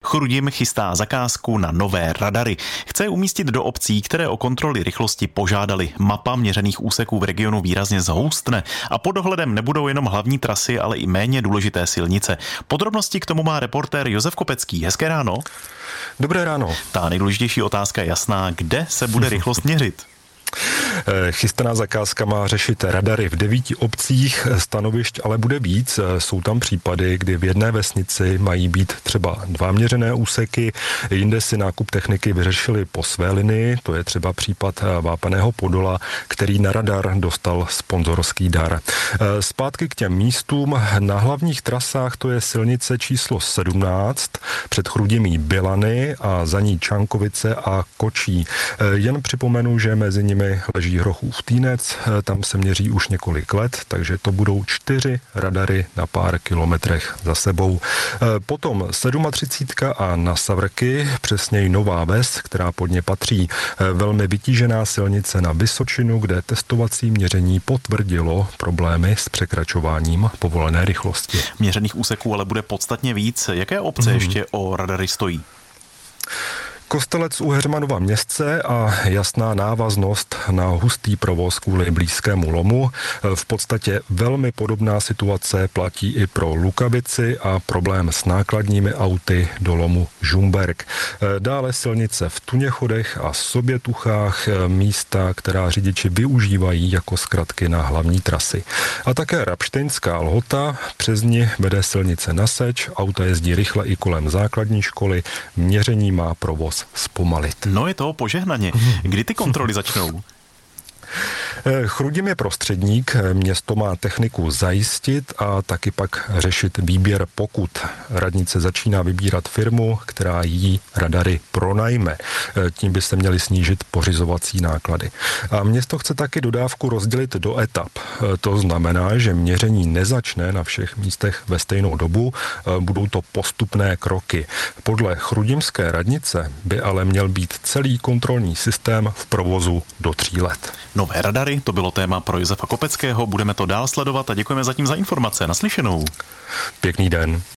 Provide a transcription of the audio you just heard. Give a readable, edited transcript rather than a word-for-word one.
Chrudim chystá zakázku na nové radary. Chce umístit do obcí, které o kontroly rychlosti požádali. Mapa měřených úseků v regionu výrazně zhoustne a pod dohledem nebudou jenom hlavní trasy, ale i méně důležité silnice. Podrobnosti k tomu má reportér Josef Kopecký. Hezké ráno. Dobré ráno. Ta nejdůležitější otázka je jasná. Kde se bude rychlost měřit? Chystaná zakázka má řešit radary v 9 obcích, stanovišť ale bude víc. Jsou tam případy, kdy v jedné vesnici mají být třeba 2 měřené úseky, jinde si nákup techniky vyřešili po své linii, to je třeba případ Vápeného Podola, který na radar dostal sponzorský dar. Zpátky k těm místům. Na hlavních trasách to je silnice číslo 17 před Chrudimí Bilany a za ní Čankovice a Kočí. Jen připomenu, že mezi nimi leží Hrochův Týnec, tam se měří už několik let, takže to budou 4 radary na pár kilometrech za sebou. Potom 37 a na Savrky, přesněji Nová Ves, která pod ně patří, velmi vytížená silnice na Vysočinu, kde testovací měření potvrdilo problémy s překračováním povolené rychlosti. Měřených úseků ale bude podstatně víc. Jaké obce ještě o radary stojí? Kostelec u Heřmanova Městce a jasná návaznost na hustý provoz kvůli blízkému lomu. V podstatě velmi podobná situace platí i pro Lukavici a problém s nákladními auty do lomu Žumberk. Dále silnice v Tuněchodech a Sobětuchách, místa, která řidiči využívají jako zkratky na hlavní trasy. A také Rabštejnská Lhota, přes ní vede silnice na Seč, auta jezdí rychle i kolem základní školy, měření má provoz zpomalit. No je to požehnaně. Kdy ty kontroly začnou? Chrudim je prostředník, město má techniku zajistit a taky pak řešit výběr pokut. Radnice začíná vybírat firmu, která jí radary pronajme. Tím by se měly snížit pořizovací náklady. A město chce taky dodávku rozdělit do etap. To znamená, že měření nezačne na všech místech ve stejnou dobu, budou to postupné kroky. Podle chrudimské radnice by ale měl být celý kontrolní systém v provozu do 3 let. Nové radary, to bylo téma pro Josefa Kopeckého, budeme to dál sledovat a děkujeme zatím za informace. Naslyšenou. Pěkný den.